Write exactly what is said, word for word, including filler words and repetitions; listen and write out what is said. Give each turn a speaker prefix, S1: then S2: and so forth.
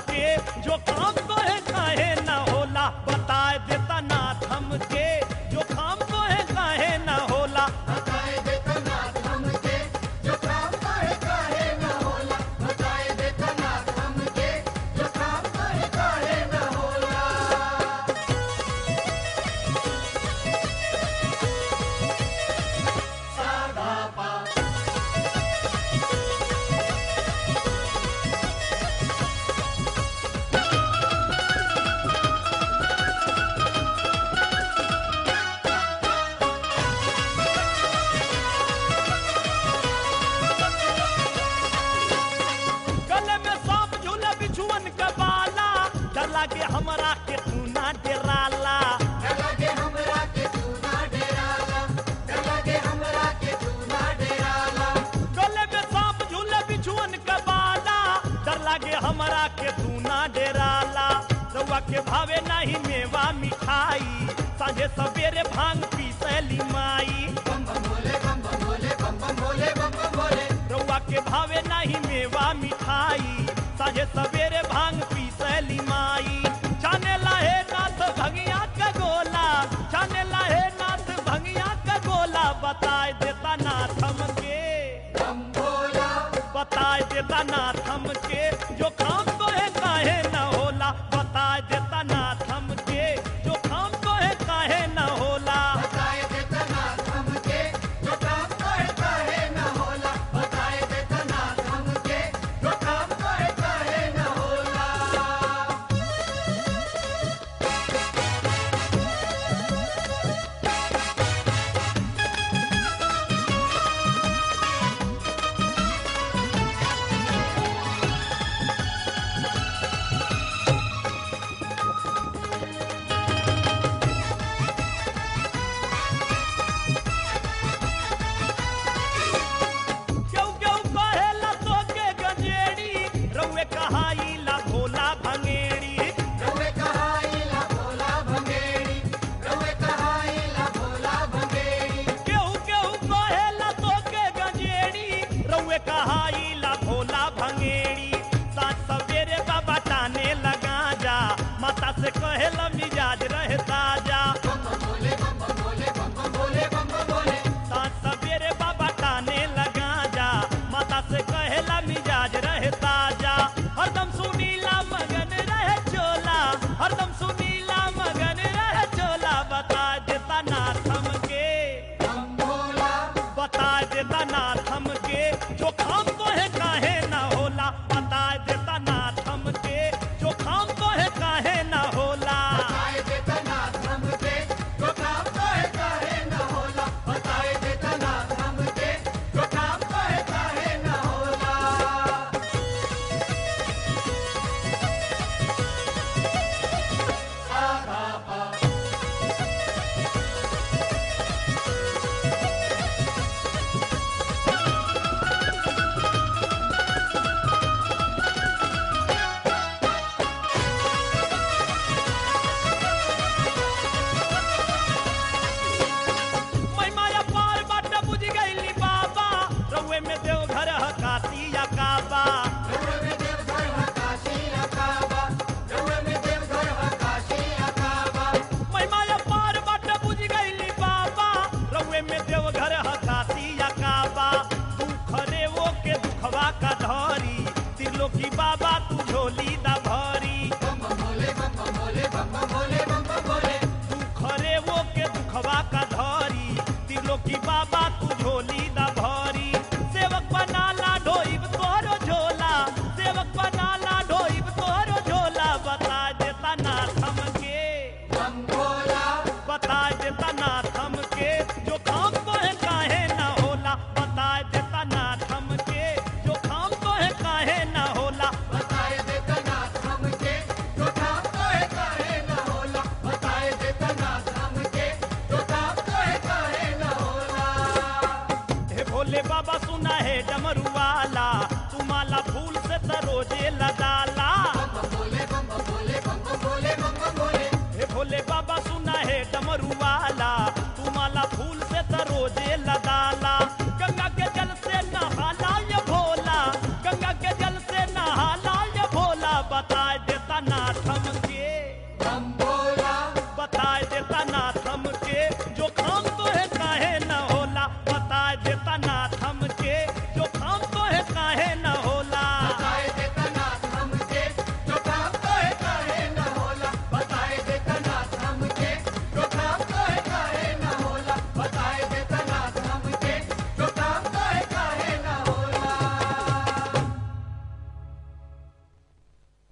S1: के जो काम को है काहे न होला बताए देता नाथ हमके जो काम को है काहे न होला
S2: बताए देता नाथ हमके जो काम को है काहे न होला बताए देता नाथ हमके जो काम को है काहे न होला साधा पा
S1: गले में सांप झूले बिछुअन का बाला डर लागे हमरा के तू ना डराला
S2: डर लगे हमरा के तू ना डराला डर लगे हमरा के तू ना डराला
S1: गले में सांप झूले बिछुअन का बाला डर लागे हमरा के तू ना डराला रउआ के भावे नहीं मेवा मिठाई साझे सवेरे भांग पीसली माई
S2: बम बम भोले बम बम भोले बम बम भोले बम बम भोले
S1: रउआ के भावे नहीं मेवा मिठाई साझे सवेरे भांग पीसली माई जाने लाहे नाथ भंगिया का गोला जाने लाहे नाथ भंगिया का गोला बताए देता नाथ हमके
S2: बम भोला
S1: बताए देता नाथ हमके जो काम को है काहे न होला बताए देता नाथ हमके जो काम को है काहे न होला
S2: बताए देता नाथ हमके जो काम को है काहे न होला बताए देता नाथ हमके जो काम को है काहे न होला
S1: क्यों क्यों कहेला तो के गंजेड़ी रउए कहाईला भोला भंगेड़ी
S2: रवे कहाईला भोला भंगेड़ी रवे कहाईला भोला भंगेड़ी
S1: क्यों क्यों कहेला तो के गंजेड़ी रउए कहाईला भोला भंगेड़ी साथ सवेरे बाबा टाने लगा जा माता से कहेला मिजाज रहे ताजा
S2: बम बम भोले बम बम भोले बम बम भोले बम बम भोले
S1: साथ सवेरे बाबा टाने लगा जा माता से कहेला मिजाज रहे ताजा हरदम सुनीला मगन रहे चोला हरदम सुनीला मगन रहे चोला बता देता नाथ हमके
S2: बम भोला
S1: बता देता नाथ हमके जो काम को है काहे न होला बता देता नाथ हमके जो काम को है काहे न होला
S2: बताए देता नाथ हमके जो काम को है काहे न होला बताए देता नाथ हमके जो काम को है काहे न होला साधा पा
S1: मैं माया पार बाट बुझ गईली बाबा रउए में देव घर हकाती या काबा
S2: रवे में देवघर है काशी अकाबा रवे में देवघर है काशी अकाबा
S1: मैं माया पार बाट बुझ गईली बाबा रउए में देव घर हकाती या काबा दुख रे वो के दुखवा का धरी त्रिलोकी बाबा तू झोली दा भरी
S2: बम बम भोले बम बम भोले बम बम भोले बम बम भोले
S1: दुख रे वो के दुखवा का धरी त्रिलोकी बाबा तू झोली दा भरी सेवक बनाला ढोइब तोरो झोला सेवक बनाला ढोइब तोरो झोला बता देता नाथ हमके
S2: बम भोला
S1: बता देता नाथ हमके जो काम को है काहे न होला बता देता नाथ हमके जो काम को है काहे न होला
S2: बताए देता नाथ हमके जो काम को है काहे न होला बताए देता नाथ हमके जो काम को है काहे न होला
S1: हे भोले बाबा सुना है डमरू वाला